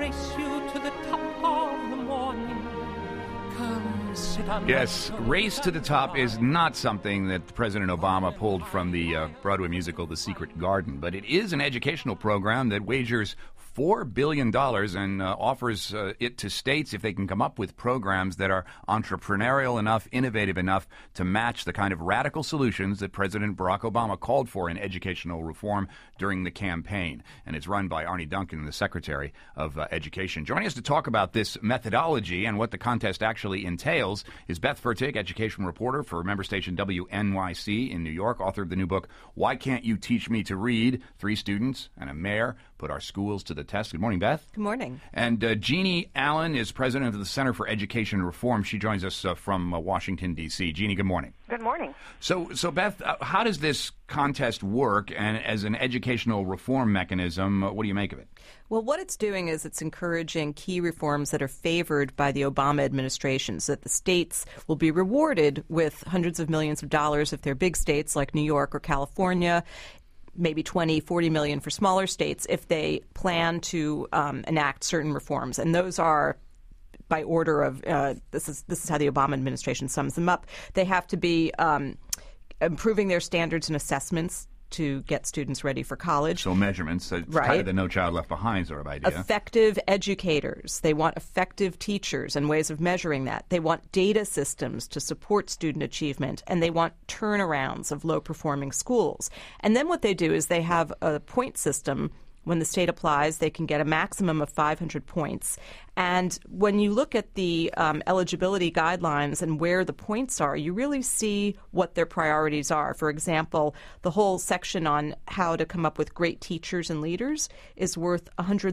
race you to the top of the morning. Come sit on Yes, Race to the Top is not something that President Obama pulled from the Broadway musical The Secret Garden, but it is an educational program that wagers $4 billion and offers it to states if they can come up with programs that are entrepreneurial enough, innovative enough to match the kind of radical solutions that President Barack Obama called for in educational reform during the campaign. And it's run by Arne Duncan, the Secretary of Education. Joining us to talk about this methodology and what the contest actually entails is Beth Fertig, education reporter for member station WNYC in New York, author of the new book, Why Can't You Teach Me to Read? 3 students and a mayor put our schools to the test. Good morning, Beth. Good morning. And Jeannie Allen is president of the Center for Education Reform. She joins us from Washington, D.C. Jeannie, good morning. Good morning. So Beth, how does this contest work? And as an educational reform mechanism, what do you make of it? Well, what it's doing is it's encouraging key reforms that are favored by the Obama administration so that the states will be rewarded with hundreds of millions of dollars if they're big states like New York or California, maybe 20, 40 million for smaller states if they plan to enact certain reforms. And those are by order of this is how the Obama administration sums them up. They have to be improving their standards and assessments to get students ready for college. So measurements, it's right. Kind of the No Child Left Behind sort of idea. Effective educators. They want effective teachers and ways of measuring that. They want data systems to support student achievement, and they want turnarounds of low-performing schools. And then what they do is they have a point system. When the state applies, they can get a maximum of 500 points. And when you look at the eligibility guidelines and where the points are, you really see what their priorities are. For example, the whole section on how to come up with great teachers and leaders is worth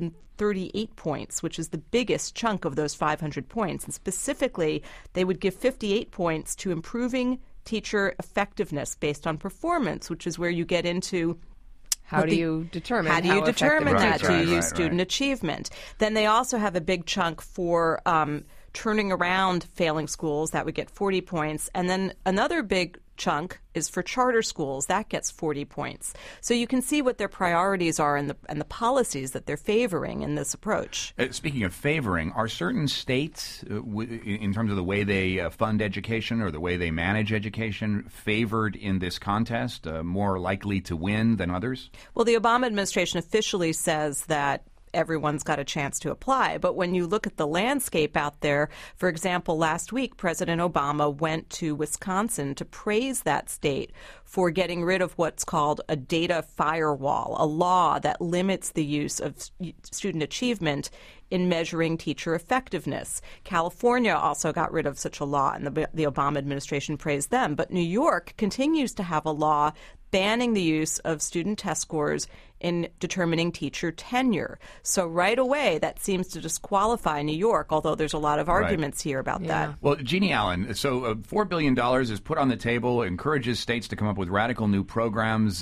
138 points, which is the biggest chunk of those 500 points. And specifically, they would give 58 points to improving teacher effectiveness based on performance, which is where you get into How do you determine that? Do you use student right. achievement? Then they also have a big chunk for turning around failing schools. That would get 40 points. And then another big chunk is for charter schools. That gets 40 points. So you can see what their priorities are and the policies that they're favoring in this approach. Speaking of favoring, are certain states, in terms of the way they fund education or the way they manage education, favored in this contest, more likely to win than others? Well, the Obama administration officially says that everyone's got a chance to apply. But when you look at the landscape out there, for example, last week, President Obama went to Wisconsin to praise that state for getting rid of what's called a data firewall, a law that limits the use of student achievement in measuring teacher effectiveness. California also got rid of such a law, and the Obama administration praised them. But New York continues to have a law banning the use of student test scores in determining teacher tenure. So right away, that seems to disqualify New York, although there's a lot of arguments here about that. Well, Jeannie Allen, so $4 billion is put on the table, encourages states to come up with radical new programs.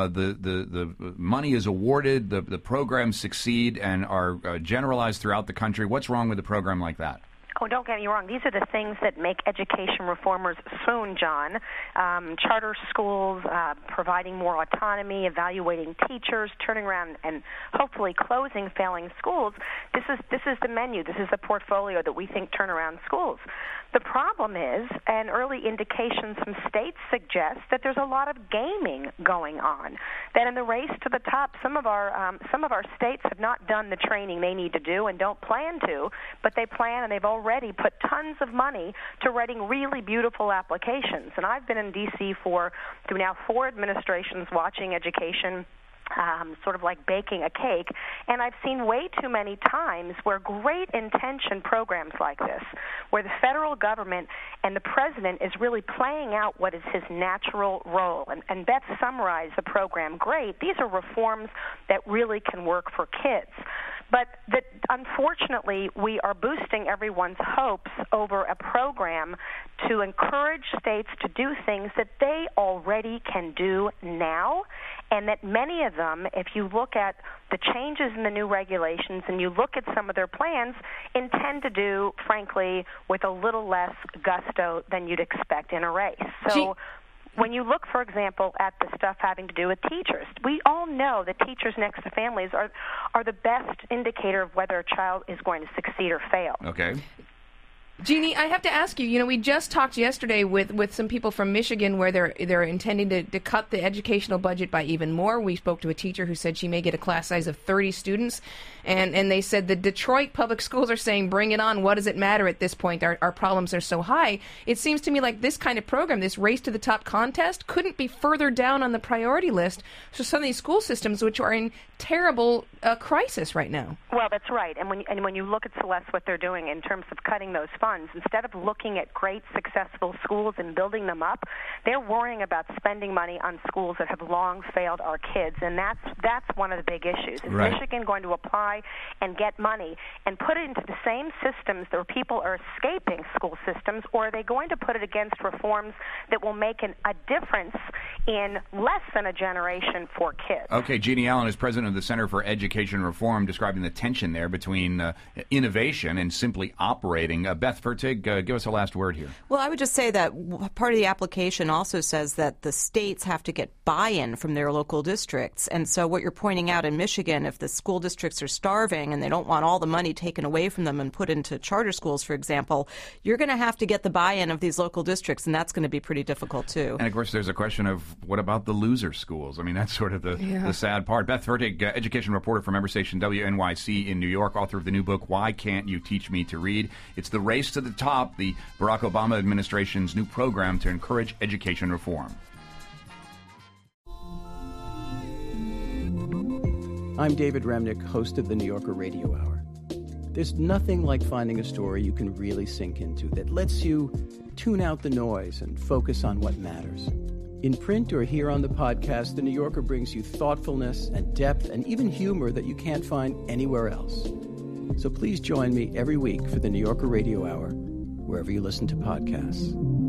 The money is awarded, the programs succeed and are generalized throughout the country. What's wrong with a program like that? Oh, don't get me wrong. These are the things that make education reformers swoon, John. Charter schools, providing more autonomy, evaluating teachers, turning around and hopefully closing failing schools. This is the menu. This is the portfolio that we think turn around schools. The problem is, and early indications from states suggest, that there's a lot of gaming going on. That in the race to the top, some of our states have not done the training they need to do and don't plan to, but they plan and they've already put tons of money to writing really beautiful applications. And I've been in D.C. through now 4 administrations watching education sort of like baking a cake, and I've seen way too many times where great intention programs like this, where the federal government and the president is really playing out what is his natural role. And Beth summarized the program great. These are reforms that really can work for kids. But that, unfortunately, we are boosting everyone's hopes over a program to encourage states to do things that they already can do now, and that many of them, if you look at the changes in the new regulations and you look at some of their plans, intend to do, frankly, with a little less gusto than you'd expect in a race. So When you look, for example, at the stuff having to do with teachers, we all know that teachers next to families are the best indicator of whether a child is going to succeed or fail. Okay. Jeannie, I have to ask you, we just talked yesterday with some people from Michigan where they're intending to cut the educational budget by even more. We spoke to a teacher who said she may get a class size of 30 students, and they said the Detroit public schools are saying, bring it on, what does it matter at this point? Our problems are so high. It seems to me like this kind of program, this race to the top contest, couldn't be further down on the priority list for some of these school systems which are in terrible crisis right now. Well, that's right. And when you look at Celeste, what they're doing in terms of cutting those funds, instead of looking at great, successful schools and building them up, they're worrying about spending money on schools that have long failed our kids. And that's one of the big issues. Is right. Michigan going to apply and get money and put it into the same systems where people are escaping school systems, or are they going to put it against reforms that will make a difference in less than a generation for kids? Okay, Jeannie Allen is president of the Center for Education Reform, describing the tension there between innovation and simply operating. Beth Fertig, give us a last word here. Well, I would just say that part of the application also says that the states have to get buy-in from their local districts. And so what you're pointing out in Michigan, if the school districts are starving and they don't want all the money taken away from them and put into charter schools, for example, you're going to have to get the buy-in of these local districts, and that's going to be pretty difficult too. And, of course, there's a question of what about the loser schools? I mean, that's sort of the sad part. Beth Fertig, education reporter for member station WNYC in New York, author of the new book, Why Can't You Teach Me to Read? It's the race to the top, the Barack Obama administration's new program to encourage education reform. I'm David Remnick, host of the New Yorker Radio Hour. There's nothing like finding a story you can really sink into that lets you tune out the noise and focus on what matters. In print or here on the podcast, The New Yorker brings you thoughtfulness and depth and even humor that you can't find anywhere else. So please join me every week for the New Yorker Radio Hour, wherever you listen to podcasts.